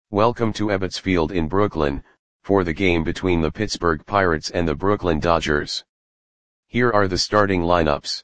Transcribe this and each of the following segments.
Welcome to Ebbets Field in Brooklyn, for the game between the Pittsburgh Pirates and the Brooklyn Dodgers. Here are the starting lineups.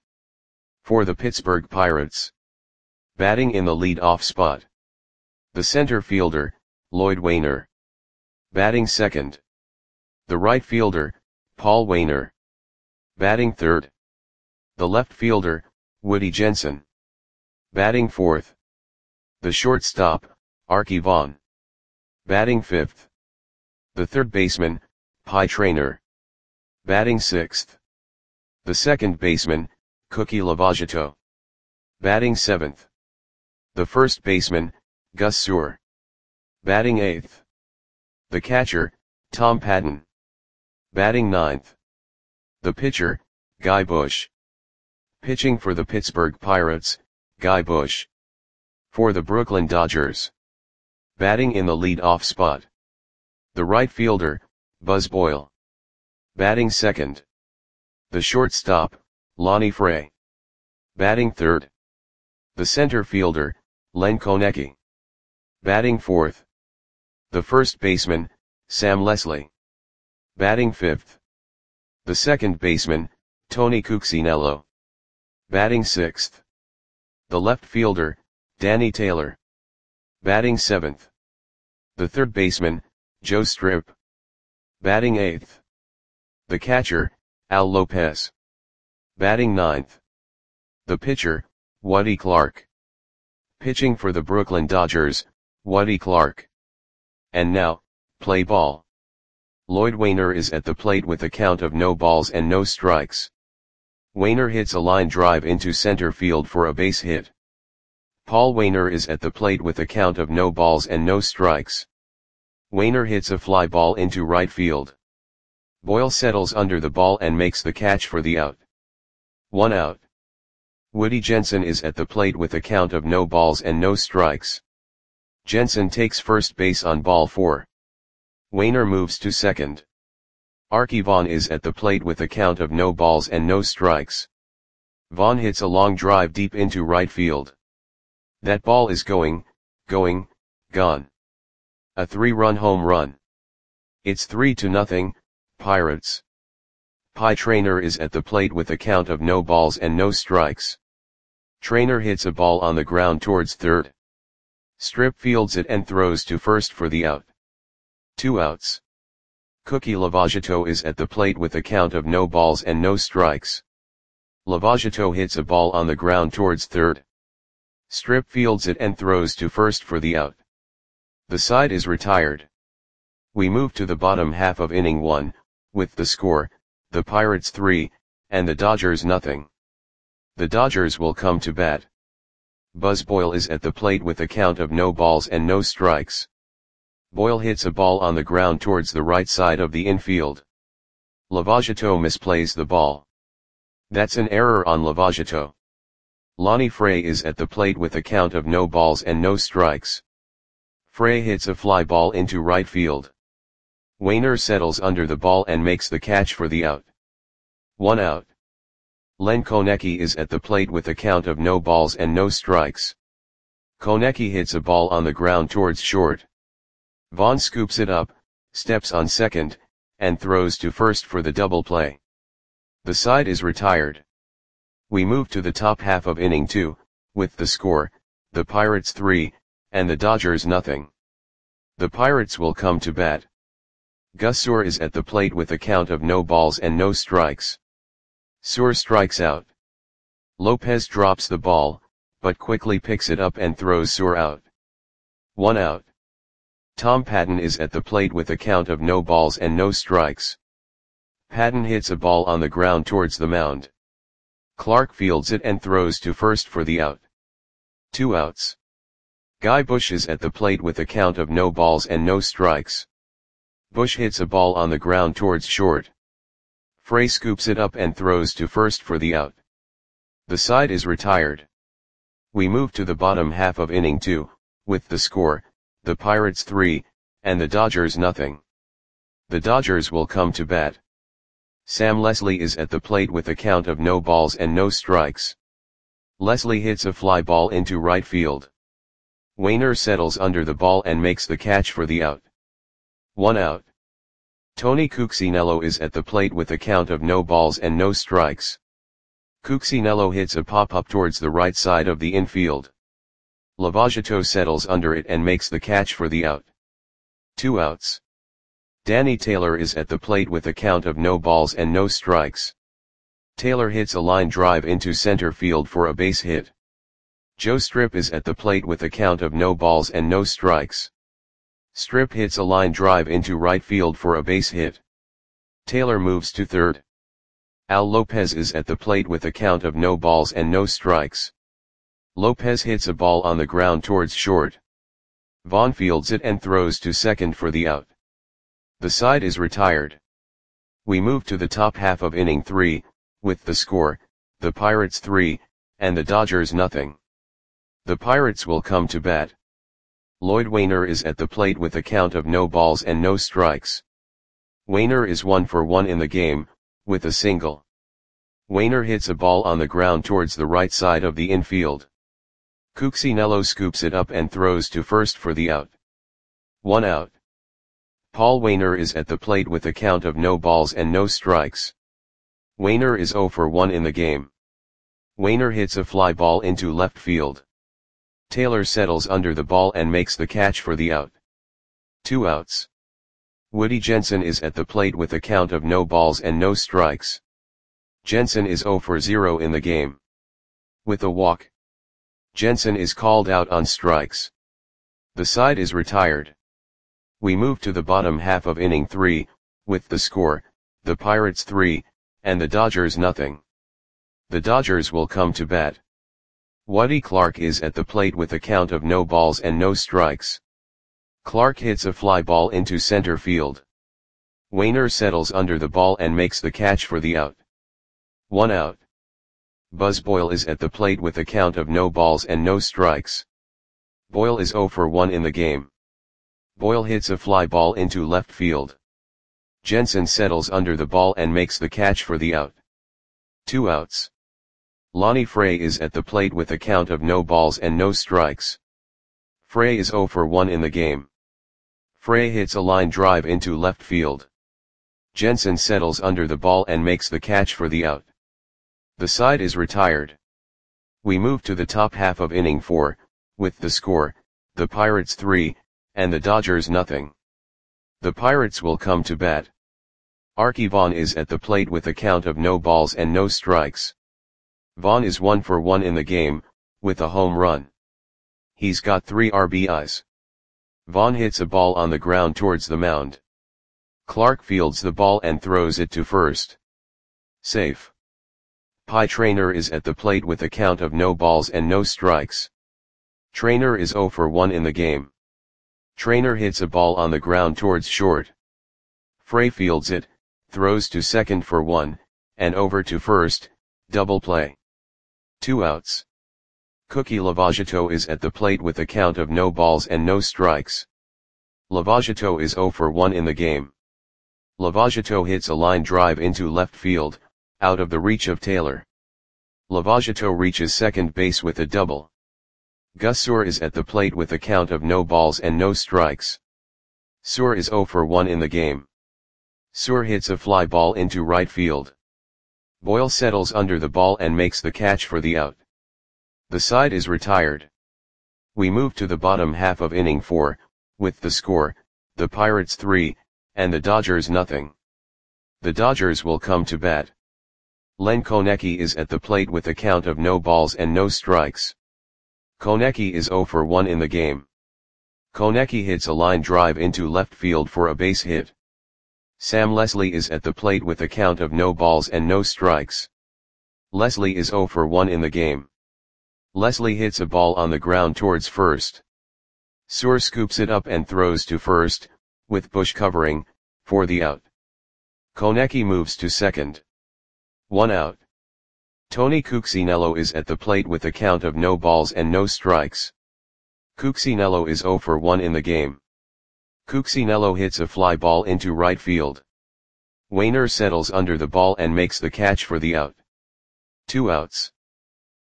For the Pittsburgh Pirates. Batting in the lead-off spot. The center fielder, Lloyd Waner. Batting second. The right fielder, Paul Waner. Batting third. The left fielder, Woody Jensen. Batting fourth. The shortstop, Arky Vaughan. Batting fifth. The third baseman, Pie Traynor. Batting sixth. The second baseman, Cookie Lovagiato. Batting seventh. The first baseman, Gus Suhr. Batting eighth. The catcher, Tom Patton. Batting ninth. The pitcher, Guy Bush. Pitching for the Pittsburgh Pirates, Guy Bush. For the Brooklyn Dodgers. Batting in the lead-off spot. The right fielder, Buzz Boyle. Batting second. The shortstop, Lonnie Fray. Batting third. The center fielder, Len Konecki. Batting fourth. The first baseman, Sam Leslie. Batting fifth. The second baseman, Tony Cuccinello. Batting sixth. The left fielder, Danny Taylor. Batting seventh. The third baseman, Joe Strip. Batting eighth. The catcher, Al Lopez. Batting ninth. The pitcher, Woody Clark. Pitching for the Brooklyn Dodgers, Woody Clark. And now, play ball. Lloyd Waner is at the plate with a count of no balls and no strikes. Waner hits a line drive into center field for a base hit. Paul Waner is at the plate with a count of no balls and no strikes. Waner hits a fly ball into right field. Boyle settles under the ball and makes the catch for the out. 1 out. Woody Jensen is at the plate with a count of no balls and no strikes. Jensen takes first base on ball 4. Waner moves to second. Arky Vaughan is at the plate with a count of no balls and no strikes. Vaughan hits a long drive deep into right field. That ball is gone. A 3-run home run. It's 3-0, Pirates. Pie Traynor is at the plate with a count of no balls and no strikes. Traynor hits a ball on the ground towards third. Strip fields it and throws to first for the out. 2 outs. Cookie Lovagiato is at the plate with a count of no balls and no strikes. Lovagiato hits a ball on the ground towards third. Strip fields it and throws to first for the out. The side is retired. We move to the bottom half of inning 1, with the score, the Pirates 3, and the Dodgers nothing. The Dodgers will come to bat. Buzz Boyle is at the plate with a count of no balls and no strikes. Boyle hits a ball on the ground towards the right side of the infield. Lovagiato misplays the ball. That's an error on Lovagiato. Lonnie Fray is at the plate with a count of no balls and no strikes. Fray hits a fly ball into right field. Waner settles under the ball and makes the catch for the out. 1 out. Len Konecki is at the plate with a count of no balls and no strikes. Konecki hits a ball on the ground towards short. Vaughan scoops it up, steps on second, and throws to first for the double play. The side is retired. We move to the top half of inning 2, with the score, the Pirates 3, and the Dodgers nothing. The Pirates will come to bat. Gus Suhr is at the plate with a count of no balls and no strikes. Suhr strikes out. Lopez drops the ball, but quickly picks it up and throws Suhr out. 1 out. Tom Patton is at the plate with a count of no balls and no strikes. Patton hits a ball on the ground towards the mound. Clark fields it and throws to first for the out. 2 outs. Guy Bush is at the plate with a count of no balls and no strikes. Bush hits a ball on the ground towards short. Fray scoops it up and throws to first for the out. The side is retired. We move to the bottom half of inning 2, with the score, the Pirates 3, and the Dodgers nothing. The Dodgers will come to bat. Sam Leslie is at the plate with a count of no balls and no strikes. Leslie hits a fly ball into right field. Wainer settles under the ball and makes the catch for the out. 1 out. Tony Cuccinello is at the plate with a count of no balls and no strikes. Cuccinello hits a pop-up towards the right side of the infield. Lavagetto settles under it and makes the catch for the out. 2 outs. Danny Taylor is at the plate with a count of no balls and no strikes. Taylor hits a line drive into center field for a base hit. Joe Strip is at the plate with a count of no balls and no strikes. Strip hits a line drive into right field for a base hit. Taylor moves to third. Al Lopez is at the plate with a count of no balls and no strikes. Lopez hits a ball on the ground towards short. Vaughn fields it and throws to second for the out. The side is retired. We move to the top half of inning 3, with the score, the Pirates 3, and the Dodgers nothing. The Pirates will come to bat. Lloyd Wainer is at the plate with a count of no balls and no strikes. Wainer is 1 for 1 in the game, with a single. Wainer hits a ball on the ground towards the right side of the infield. Cuccinello scoops it up and throws to first for the out. 1 out. Paul Wainer is at the plate with a count of no balls and no strikes. Wainer is 0 for 1 in the game. Wainer hits a fly ball into left field. Taylor settles under the ball and makes the catch for the out. 2 outs. Woody Jensen is at the plate with a count of no balls and no strikes. Jensen is 0 for 0 in the game. With a walk, Jensen is called out on strikes. The side is retired. We move to the bottom half of inning 3, with the score, the Pirates 3, and the Dodgers nothing. The Dodgers will come to bat. Woody Clark is at the plate with a count of no balls and no strikes. Clark hits a fly ball into center field. Wainer settles under the ball and makes the catch for the out. 1 out. Buzz Boyle is at the plate with a count of no balls and no strikes. Boyle is 0 for 1 in the game. Boyle hits a fly ball into left field. Jensen settles under the ball and makes the catch for the out. 2 outs. Lonnie Frey is at the plate with a count of no balls and no strikes. Frey is 0 for 1 in the game. Frey hits a line drive into left field. Jensen settles under the ball and makes the catch for the out. The side is retired. We move to the top half of inning 4, with the score, the Pirates 3, and the Dodgers nothing. The Pirates will come to bat. Archie Vaughn is at the plate with a count of no balls and no strikes. Vaughn is 1 for 1 in the game, with a home run. He's got 3 RBIs. Vaughn hits a ball on the ground towards the mound. Clark fields the ball and throws it to first. Safe. Pie Traynor is at the plate with a count of no balls and no strikes. Traynor is 0 for 1 in the game. Traynor hits a ball on the ground towards short. Frey fields it, throws to second for 1, and over to first, double play. 2 outs. Cookie Lavagetto is at the plate with a count of no balls and no strikes. Lavagetto is 0 for 1 in the game. Lavagetto hits a line drive into left field, out of the reach of Taylor. Lavagetto reaches second base with a double. Gus Suhr is at the plate with a count of no balls and no strikes. Suhr is 0 for 1 in the game. Suhr hits a fly ball into right field. Boyle settles under the ball and makes the catch for the out. The side is retired. We move to the bottom half of inning 4, with the score, the Pirates 3, and the Dodgers nothing. The Dodgers will come to bat. Len Konecki is at the plate with a count of no balls and no strikes. Konecki is 0 for 1 in the game. Konecki hits a line drive into left field for a base hit. Sam Leslie is at the plate with a count of no balls and no strikes. Leslie is 0 for 1 in the game. Leslie hits a ball on the ground towards first. Suhr scoops it up and throws to first, with Bush covering, for the out. Konecki moves to second. 1 out. Tony Cuccinello is at the plate with a count of no balls and no strikes. Cuccinello is 0 for 1 in the game. Cuccinello hits a fly ball into right field. Wainer settles under the ball and makes the catch for the out. 2 outs.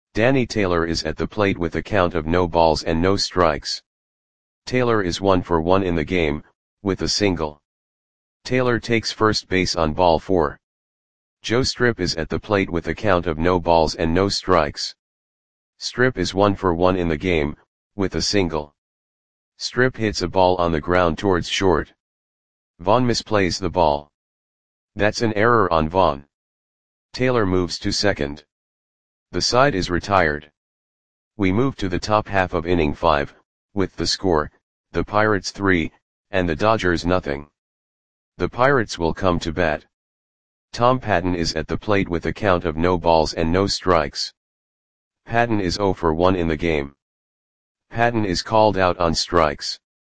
Danny Taylor is at the plate with a count of no balls and no strikes. Taylor is 1 for 1 in the game, with a single. Taylor takes first base on ball 4. Joe Strip is at the plate with a count of no balls and no strikes. Strip is 1 for 1 in the game, with a single. Strip hits a ball on the ground towards short. Vaughn misplays the ball. That's an error on Vaughn. Taylor moves to second. The side is retired. We move to the top half of inning 5, with the score, the Pirates 3, and the Dodgers nothing. The Pirates will come to bat. Tom Patton is at the plate with a count of no balls and no strikes. Patton is 0 for 1 in the game. Patton is called out on strikes.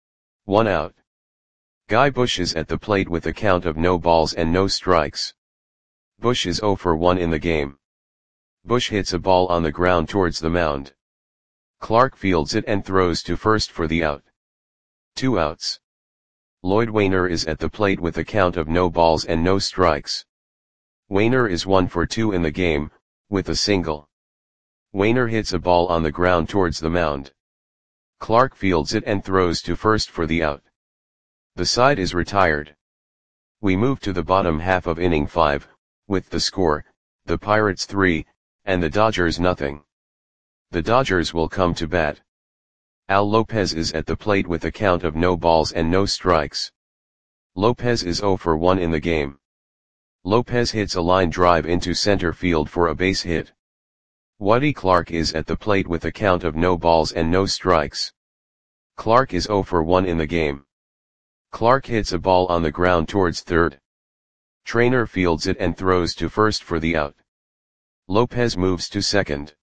1 out. Guy Bush is at the plate with a count of no balls and no strikes. Bush is 0 for 1 in the game. Bush hits a ball on the ground towards the mound. Clark fields it and throws to first for the out. 2 outs. Lloyd Wainer is at the plate with a count of no balls and no strikes. Wainer is 1 for 2 in the game, with a single. Wainer hits a ball on the ground towards the mound. Clark fields it and throws to first for the out. The side is retired. We move to the bottom half of inning 5, with the score, the Pirates 3, and the Dodgers nothing. The Dodgers will come to bat. Al Lopez is at the plate with a count of no balls and no strikes. Lopez is 0 for 1 in the game. Lopez hits a line drive into center field for a base hit. Woody Clark is at the plate with a count of no balls and no strikes. Clark is 0 for 1 in the game. Clark hits a ball on the ground towards third. Trainer fields it and throws to first for the out. Lopez moves to second.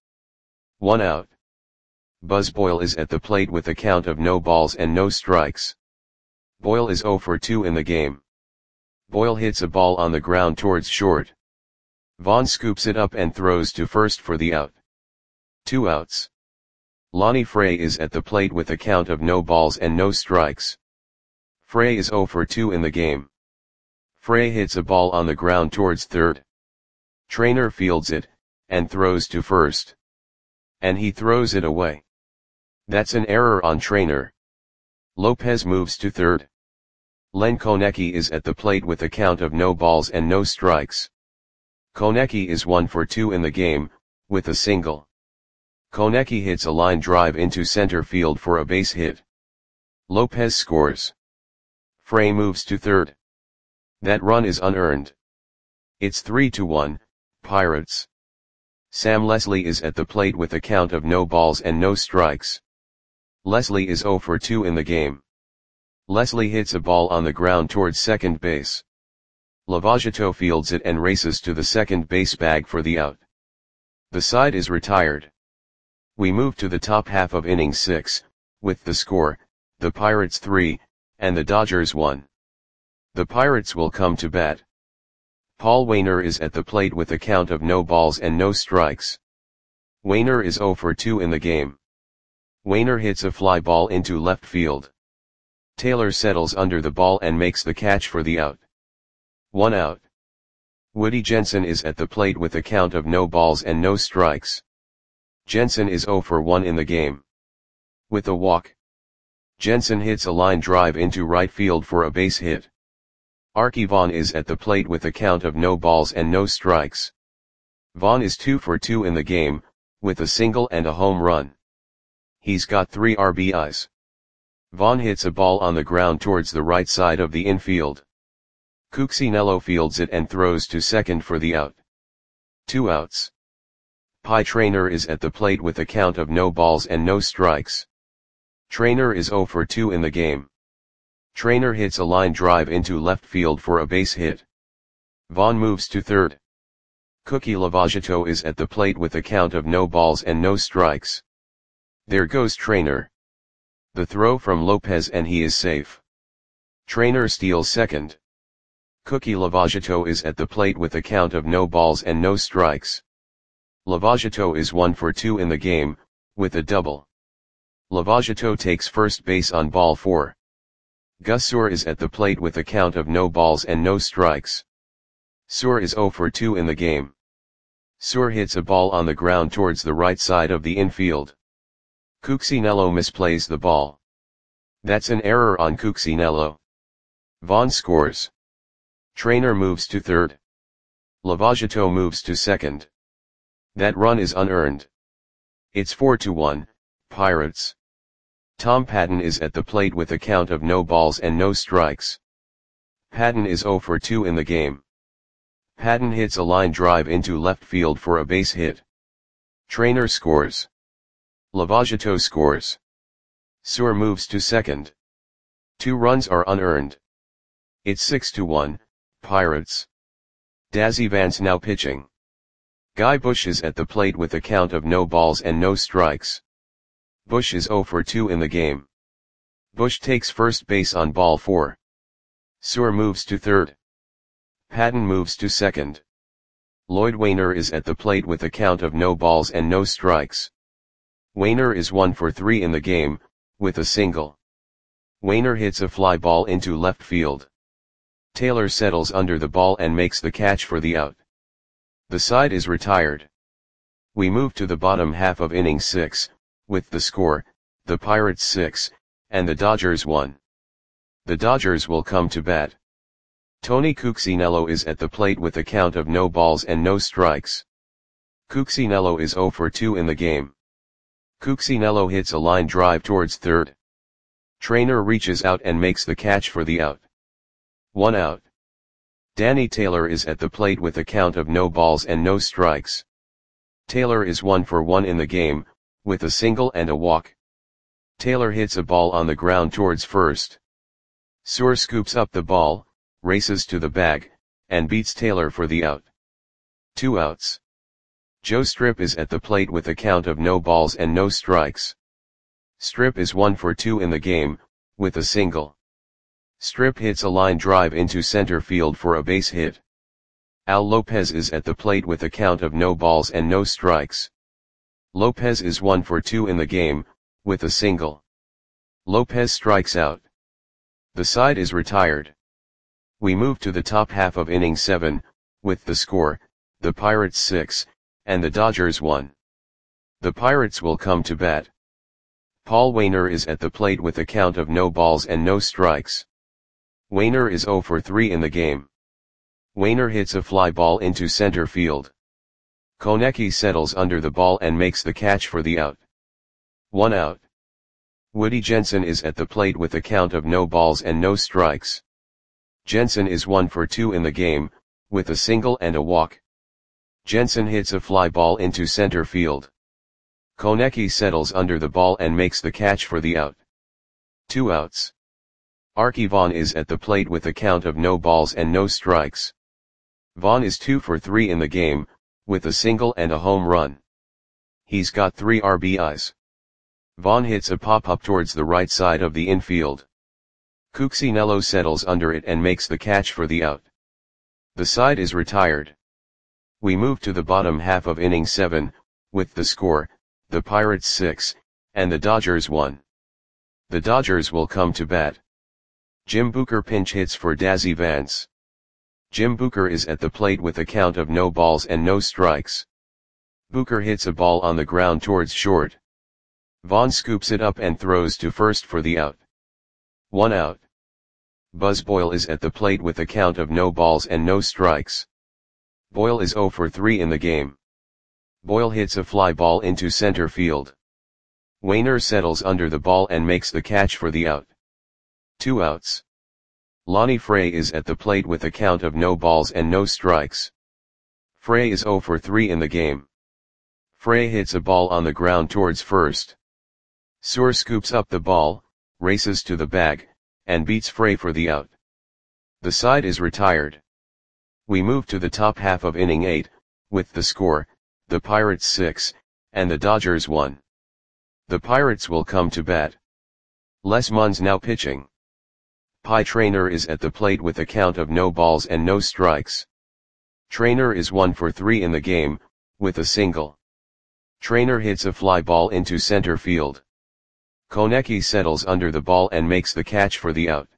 1 out. Buzz Boyle is at the plate with a count of no balls and no strikes. Boyle is 0 for 2 in the game. Boyle hits a ball on the ground towards short. Vaughn scoops it up and throws to first for the out. 2 outs. Lonnie Frey is at the plate with a count of no balls and no strikes. Frey is 0 for 2 in the game. Frey hits a ball on the ground towards third. Trainer fields it, and throws to first. And he throws it away. That's an error on Trainer. Lopez moves to third. Len Konecki is at the plate with a count of no balls and no strikes. Konecki is 1 for 2 in the game, with a single. Konecki hits a line drive into center field for a base hit. Lopez scores. Frey moves to third. That run is unearned. It's 3-1, Pirates. Sam Leslie is at the plate with a count of no balls and no strikes. Leslie is 0 for 2 in the game. Leslie hits a ball on the ground towards second base. Lavageto fields it and races to the second base bag for the out. The side is retired. We move to the top half of inning 6, with the score, the Pirates 3, and the Dodgers 1. The Pirates will come to bat. Paul Wainer is at the plate with a count of no balls and no strikes. Wainer is 0 for 2 in the game. Wainer hits a fly ball into left field. Taylor settles under the ball and makes the catch for the out. 1 out. Woody Jensen is at the plate with a count of no balls and no strikes. Jensen is 0 for 1 in the game. With a walk. Jensen hits a line drive into right field for a base hit. Arky Vaughan is at the plate with a count of no balls and no strikes. Vaughan is 2 for 2 in the game, with a single and a home run. He's got 3 RBIs. Vaughan hits a ball on the ground towards the right side of the infield. Cuccinello fields it and throws to second for the out. 2 outs. Pie Trainer is at the plate with a count of no balls and no strikes. Trainer is 0 for 2 in the game. Trainer hits a line drive into left field for a base hit. Vaughan moves to third. Cookie Lavageto is at the plate with a count of no balls and no strikes. There goes Trainer. The throw from Lopez and he is safe. Trainer steals second. Cookie Lavageto is at the plate with a count of no balls and no strikes. Lavageto is 1 for 2 in the game, with a double. Lavageto takes first base on ball 4. Gus Suhr is at the plate with a count of no balls and no strikes. Suhr is 0 for 2 in the game. Suhr hits a ball on the ground towards the right side of the infield. Cuccinello misplays the ball. That's an error on Cuccinello. Vaughan scores. Trainer moves to third. Lavagetto moves to second. That run is unearned. It's 4-1, Pirates. Tom Patton is at the plate with a count of no balls and no strikes. Patton is 0 for 2 in the game. Patton hits a line drive into left field for a base hit. Trainer scores. Lavagetto scores. Suhr moves to second. 2 runs are unearned. It's 6-1, Pirates. Dazzy Vance now pitching. Guy Bush is at the plate with a count of no balls and no strikes. Bush is 0 for 2 in the game. Bush takes first base on ball 4. Suhr moves to third. Patton moves to second. Lloyd Wainer is at the plate with a count of no balls and no strikes. Wainer is 1 for 3 in the game, with a single. Wainer hits a fly ball into left field. Taylor settles under the ball and makes the catch for the out. The side is retired. We move to the bottom half of inning 6, with the score, the Pirates 6, and the Dodgers 1. The Dodgers will come to bat. Tony Cuccinello is at the plate with a count of no balls and no strikes. Cuccinello is 0 for 2 in the game. Cuccinello hits a line drive towards third. Trainer reaches out and makes the catch for the out. 1 out. Danny Taylor is at the plate with a count of no balls and no strikes. Taylor is 1 for 1 in the game, with a single and a walk. Taylor hits a ball on the ground towards first. Suhr scoops up the ball, races to the bag, and beats Taylor for the out. 2 outs. Joe Strip is at the plate with a count of no balls and no strikes. Strip is 1 for 2 in the game, with a single. Strip hits a line drive into center field for a base hit. Al Lopez is at the plate with a count of no balls and no strikes. Lopez is 1 for 2 in the game, with a single. Lopez strikes out. The side is retired. We move to the top half of inning 7, with the score, the Pirates 6, and the Dodgers 1. The Pirates will come to bat. Paul Wainer is at the plate with a count of no balls and no strikes. Wainer is 0 for 3 in the game. Wainer hits a fly ball into center field. Konecki settles under the ball and makes the catch for the out. 1 out. Woody Jensen is at the plate with a count of no balls and no strikes. Jensen is 1 for 2 in the game, with a single and a walk. Jensen hits a fly ball into center field. Konecki settles under the ball and makes the catch for the out. 2 outs. Arky Vaughan is at the plate with a count of no balls and no strikes. Vaughan is 2 for 3 in the game, with a single and a home run. He's got 3 RBIs. Vaughan hits a pop-up towards the right side of the infield. Cuccinello settles under it and makes the catch for the out. The side is retired. We move to the bottom half of inning 7, with the score, the Pirates 6, and the Dodgers 1. The Dodgers will come to bat. Jim Booker pinch hits for Dazzy Vance. Jim Booker is at the plate with a count of no balls and no strikes. Booker hits a ball on the ground towards short. Vaughan scoops it up and throws to first for the out. 1 out. Buzz Boyle is at the plate with a count of no balls and no strikes. Boyle is 0 for 3 in the game. Boyle hits a fly ball into center field. Wainer settles under the ball and makes the catch for the out. 2 outs. Lonnie Frey is at the plate with a count of no balls and no strikes. Frey is 0 for 3 in the game. Frey hits a ball on the ground towards first. Suhr scoops up the ball, races to the bag, and beats Frey for the out. The side is retired. We move to the top half of inning 8, with the score, the Pirates 6, and the Dodgers 1. The Pirates will come to bat. Les Munns now pitching. Pie Traynor is at the plate with a count of no balls and no strikes. Traynor is 1 for 3 in the game, with a single. Traynor hits a fly ball into center field. Konecki settles under the ball and makes the catch for the out.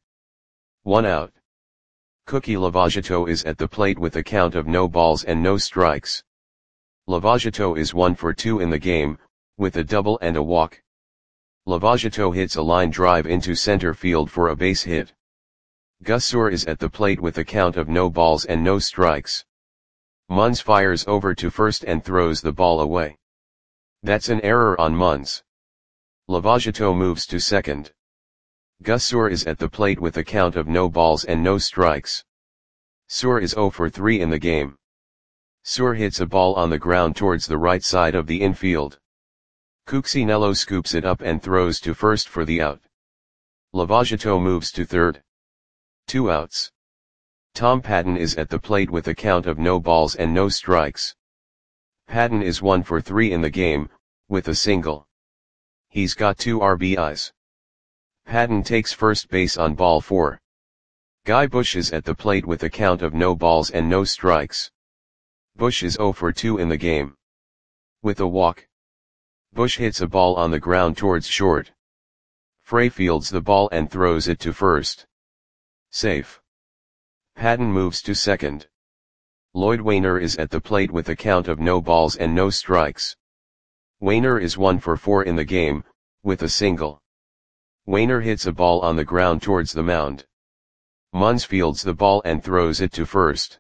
1 out. Cookie Lavagetto is at the plate with a count of no balls and no strikes. Lavajato is 1 for 2 in the game, with a double and a walk. Lavajato hits a line drive into center field for a base hit. Gus Suhr is at the plate with a count of no balls and no strikes. Munz fires over to first and throws the ball away. That's an error on Munz. Lavajato moves to second. Gus Suhr is at the plate with a count of no balls and no strikes. Suhr is 0 for 3 in the game. Suhr hits a ball on the ground towards the right side of the infield. Cuccinello scoops it up and throws to first for the out. Lavajato moves to third. 2 outs. Tom Patton is at the plate with a count of no balls and no strikes. Patton is 1 for 3 in the game, with a single. He's got 2 RBIs. Patton takes first base on ball 4. Guy Busch is at the plate with a count of no balls and no strikes. Busch is 0 for 2 in the game. With a walk. Busch hits a ball on the ground towards short. Frey fields the ball and throws it to first. Safe. Patton moves to second. Lloyd Waner is at the plate with a count of no balls and no strikes. Waner is 1 for 4 in the game, with a single. Waner hits a ball on the ground towards the mound. Munz fields the ball and throws it to first.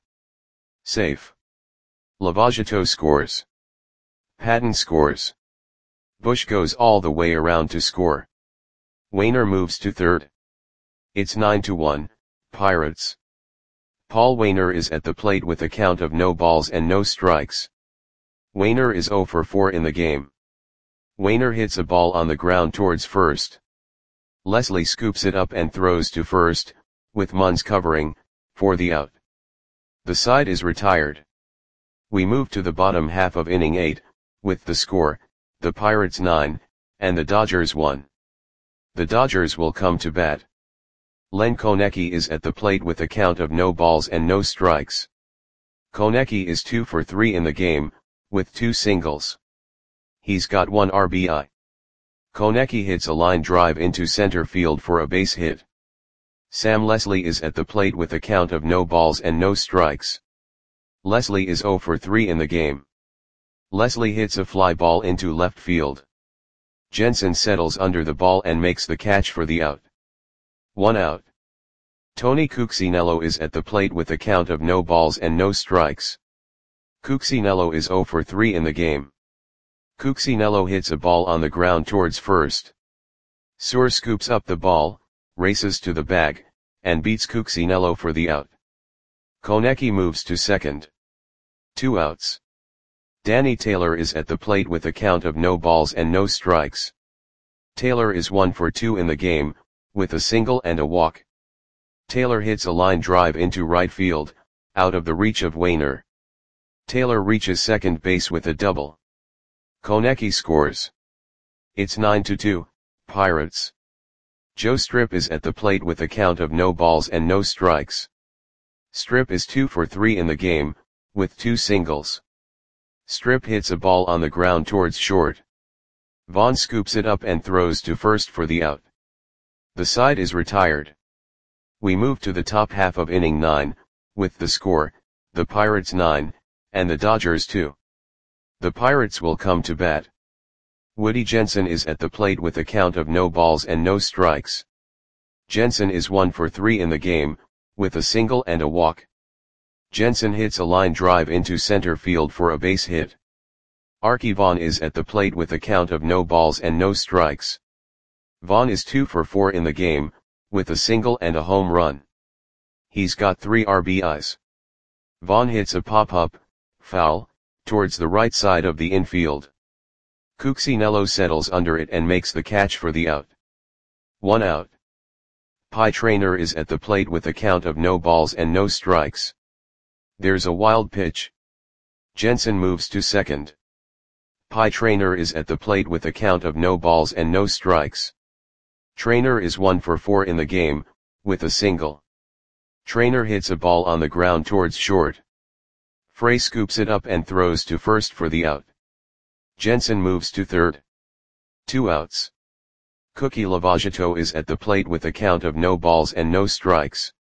Safe. Lavajato scores. Patton scores. Busch goes all the way around to score. Waner moves to third. It's 9-1, Pirates. Paul Waner is at the plate with a count of no balls and no strikes. Waner is 0 for 4 in the game. Waner hits a ball on the ground towards first. Leslie scoops it up and throws to first, with Munz covering, for the out. The side is retired. We move to the bottom half of inning 8, with the score, the Pirates 9, and the Dodgers 1. The Dodgers will come to bat. Len Konecki is at the plate with a count of no balls and no strikes. Konecki is 2 for 3 in the game, with 2 singles. He's got 1 RBI. Konecki hits a line drive into center field for a base hit. Sam Leslie is at the plate with a count of no balls and no strikes. Leslie is 0 for 3 in the game. Leslie hits a fly ball into left field. Jensen settles under the ball and makes the catch for the out. 1 out. Tony Cuccinello is at the plate with a count of no balls and no strikes. Cuccinello is 0 for 3 in the game. Cuccinello hits a ball on the ground towards first. Suhr scoops up the ball, races to the bag, and beats Cuccinello for the out. Konecki moves to second. 2 outs. Danny Taylor is at the plate with a count of no balls and no strikes. Taylor is 1 for 2 in the game, with a single and a walk. Taylor hits a line drive into right field, out of the reach of Waner. Taylor reaches second base with a double. Konecki scores. It's 9-2, Pirates. Joe Strip is at the plate with a count of no balls and no strikes. Strip is 2 for 3 in the game, with 2 singles. Strip hits a ball on the ground towards short. Vaughn scoops it up and throws to first for the out. The side is retired. We move to the top half of inning 9, with the score, the Pirates 9, and the Dodgers 2. The Pirates will come to bat. Woody Jensen is at the plate with a count of no balls and no strikes. Jensen is 1 for 3 in the game, with a single and a walk. Jensen hits a line drive into center field for a base hit. Arky Vaughan is at the plate with a count of no balls and no strikes. Vaughan is 2 for 4 in the game, with a single and a home run. He's got 3 RBIs. Vaughan hits a pop-up, foul, towards the right side of the infield. Cuccinello settles under it and makes the catch for the out. 1 out. Pie Traynor is at the plate with a count of no balls and no strikes. There's a wild pitch. Jensen moves to second. Pie Traynor is at the plate with a count of no balls and no strikes. Traynor is 1 for 4 in the game, with a single. Traynor hits a ball on the ground towards short. Frey scoops it up and throws to first for the out. Jensen moves to third. 2 outs. Cookie Lavajato is at the plate with a count of no balls and no strikes.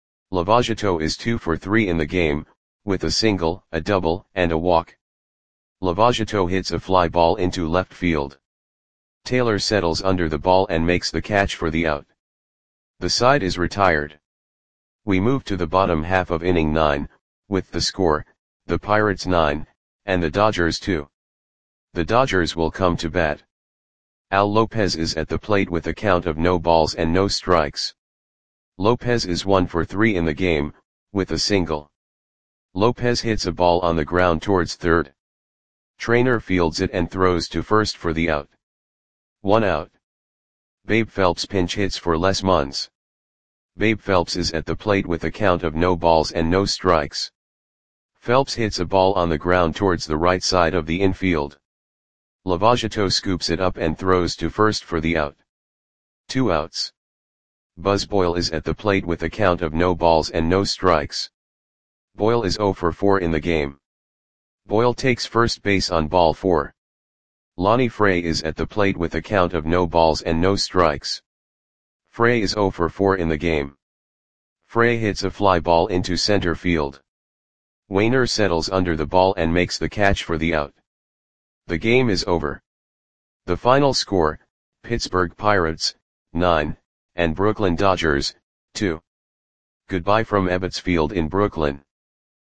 Lavajato is 2 for 3 in the game, with a single, a double, and a walk. Lavajato hits a fly ball into left field. Taylor settles under the ball and makes the catch for the out. The side is retired. We move to the bottom half of inning 9, with the score, the Pirates 9, and the Dodgers 2. The Dodgers will come to bat. Al Lopez is at the plate with a count of no balls and no strikes. Lopez is 1 for 3 in the game, with a single. Lopez hits a ball on the ground towards third. Trainer fields it and throws to first for the out. 1 out. Babe Phelps pinch hits for Les Munns. Babe Phelps is at the plate with a count of no balls and no strikes. Phelps hits a ball on the ground towards the right side of the infield. Lavajato scoops it up and throws to first for the out. 2 outs. Buzz Boyle is at the plate with a count of no balls and no strikes. Boyle is 0 for 4 in the game. Boyle takes first base on ball 4. Lonnie Frey is at the plate with a count of no balls and no strikes. Frey is 0 for 4 in the game. Frey hits a fly ball into center field. Wainer settles under the ball and makes the catch for the out. The game is over. The final score, Pittsburgh Pirates, 9, and Brooklyn Dodgers, 2. Goodbye from Ebbets Field in Brooklyn.